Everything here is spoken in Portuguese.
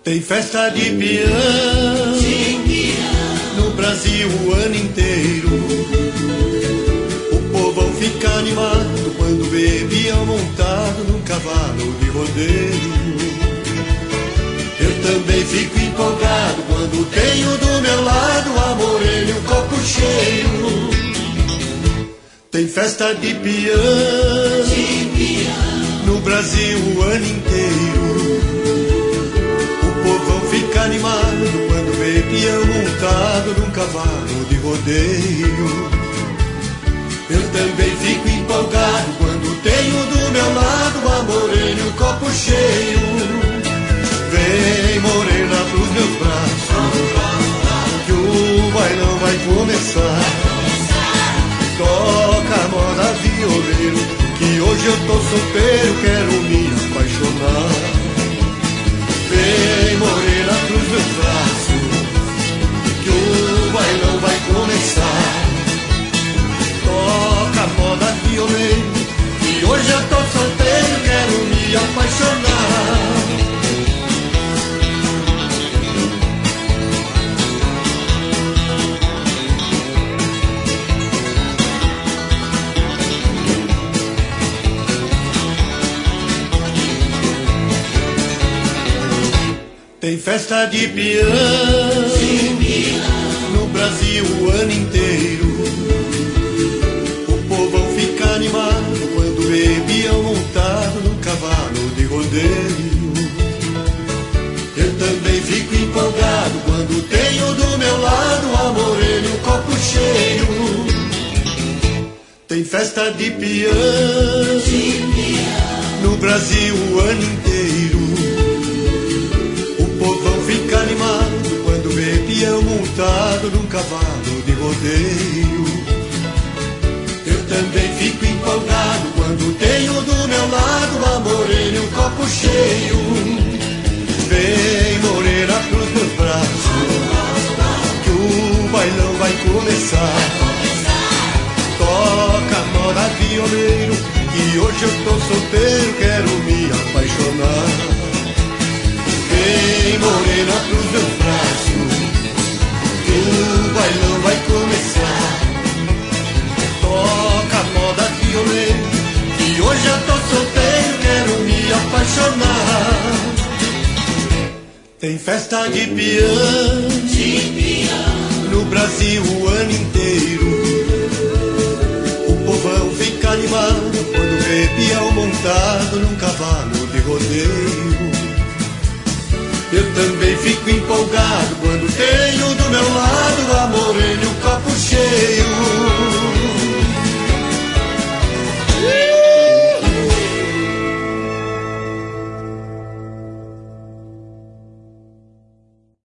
Tem festa de peão no Brasil o ano inteiro. O povão fica animado quando vê peão montado num cavalo de rodeio. Eu também fico empolgado quando tenho do meu lado a morena e o copo cheio. Tem festa de peão no Brasil o ano inteiro. O povão fica animado quando vê peão montado num cavalo de rodeio. Eu também fico empolgado quando tenho do meu lado a morena e o copo cheio. Vem morena pros meus braços, que o bailão vai começar. Toca a moda violeiro, que hoje eu tô solteiro, quero me apaixonar. Vem morena pros meus braços, que o bailão vai começar. Toca a moda violeiro, que hoje eu tô solteiro, quero me apaixonar. Tem festa de peão no Brasil o ano inteiro. O povão fica animado quando vê peão montado num cavalo de rodeio. Eu também fico empolgado quando tenho do meu lado a morena e um copo cheio. Tem festa de peão no Brasil o ano inteiro. O povão fica animado quando vê peão montado num cavalo de rodeio. Eu também fico empolgado quando tenho do meu lado a morena e um copo cheio. Vem morena pros meus braços, que o bailão vai começar. Toca a moda violeiro, que hoje eu tô solteiro, quero me apaixonar. Vem morena pros meus braços, que o bailão vai começar. Toca a moda violeiro, que hoje eu tô solteiro, quero me apaixonar. Tem festa de peão no Brasil o ano inteiro. O povão fica animado quando vê peão montado num cavalo de rodeio. Eu também fico empolgado quando tenho do meu lado a morena e um copo cheio.